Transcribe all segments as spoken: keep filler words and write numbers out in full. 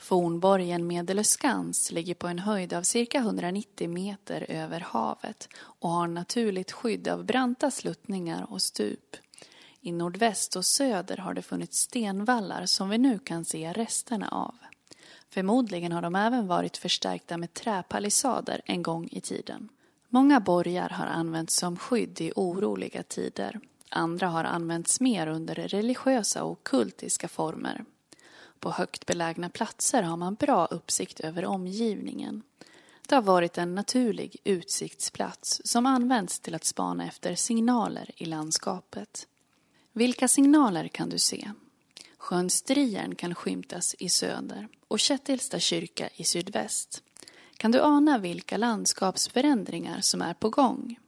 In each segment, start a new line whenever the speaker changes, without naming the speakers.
Fornborgen Medelöskans ligger på en höjd av cirka hundranittio meter över havet och har naturligt skydd av branta sluttningar och stup. I nordväst och söder har det funnits stenvallar som vi nu kan se resterna av. Förmodligen har de även varit förstärkta med träpalissader en gång i tiden. Många borgar har använts som skydd i oroliga tider. Andra har använts mer under religiösa och kultiska former. På högt belägna platser har man bra uppsikt över omgivningen. Det har varit en naturlig utsiktsplats som används till att spana efter signaler i landskapet. Vilka signaler kan du se? Sjön Striern kan skymtas i söder och Kättilsta kyrka i sydväst. Kan du ana vilka landskapsförändringar som är på gång?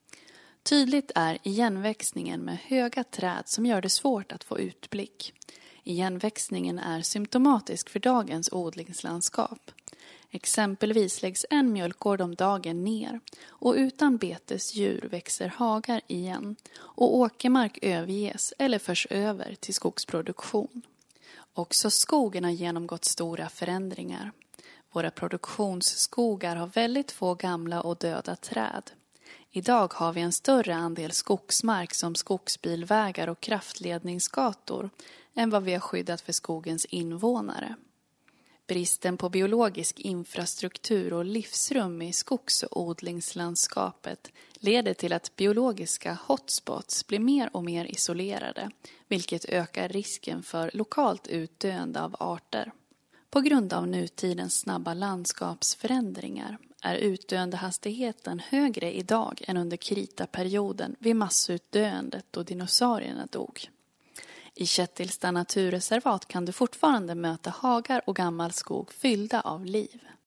Tydligt är igenväxningen med höga träd som gör det svårt att få utblick. Igenväxningen är symptomatisk för dagens odlingslandskap. Exempelvis läggs en mjölkgård om dagen ner och utan betesdjur växer hagar igen och åkermark överges eller förs över till skogsproduktion. Också skogen har genomgått stora förändringar. Våra produktionsskogar har väldigt få gamla och döda träd. Idag har vi en större andel skogsmark som skogsbilvägar och kraftledningsgator än vad vi har skyddat för skogens invånare. Bristen på biologisk infrastruktur och livsrum i skogs- och odlingslandskapet leder till att biologiska hotspots blir mer och mer isolerade, vilket ökar risken för lokalt utdöende av arter. På grund av nutidens snabba landskapsförändringar är utdöendehastigheten högre idag än under kritaperioden vid massutdöendet då dinosaurierna dog. I Kättilsta naturreservat kan du fortfarande möta hagar och gammal skog fyllda av liv.